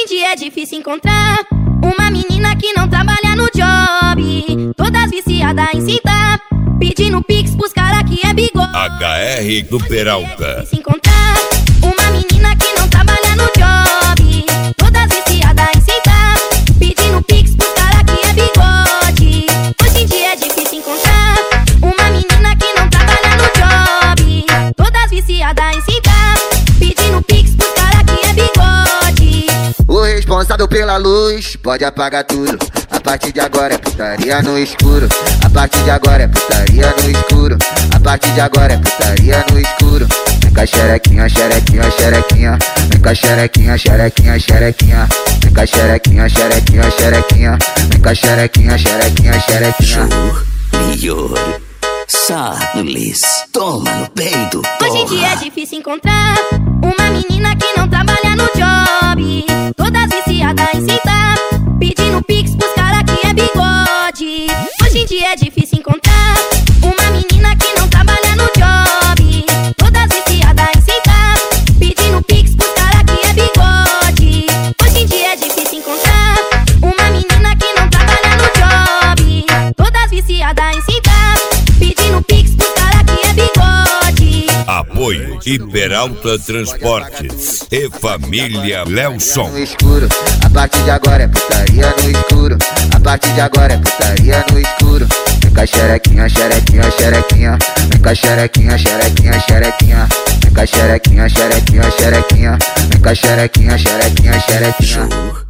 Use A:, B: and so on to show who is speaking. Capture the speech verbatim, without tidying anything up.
A: em dia é difícil encontrar uma menina que não trabalha no job, todas viciadas em sentar, pedindo pix pros cara que é bigode.
B: H R do Peralta.
A: É difícil encontrar uma menina que não trabalha no job, todas viciadas em sentar, pedindo pix pros cara que é bigode. Hoje em dia é difícil encontrar uma menina que não trabalha no job, todas viciadas em sentar, pedindo pix pros cara que é bigode.
C: O responsável pela luz pode apagar tudo. A partir de agora é putaria no escuro. A partir de agora é putaria no escuro. A partir de agora é putaria no escuro. Vem cá xerequinha, xerequinha, xerequinha. Vem cá xerequinha, xerequinha, xerequinha. Vem cá xerequinha, xerequinha, xerequinha. Vem cá xerequinha, xerequinha, xerequinha.
D: Melhor. Sarles, toma no peito, porra.
A: Hoje em dia é difícil encontrar uma menina que não trabalha no job, todas viciadas em sentar, pedindo pix pros cara que é bigode. Hoje em dia é difícil encontrar uma menina que não trabalha no job, todas viciadas em sentar, pedindo pix pros cara que é bigode. Hoje em dia é difícil encontrar uma menina que não trabalha no job, todas viciadas em sentar, pedindo pix pro cara que é bigode.
B: Apoio e Peralta Transportes e Família Lelson.
C: No escuro. A partir de agora é putaria no escuro. A partir de agora é putaria no escuro. Vem cá xerequinha, xerequinha, xerequinha. Vem cá xerequinha, xerequinha, xerequinha. Vem cá xerequinha, xerequinha, xerequinha. Vem cá xerequinha, xerequinha, xerequinha.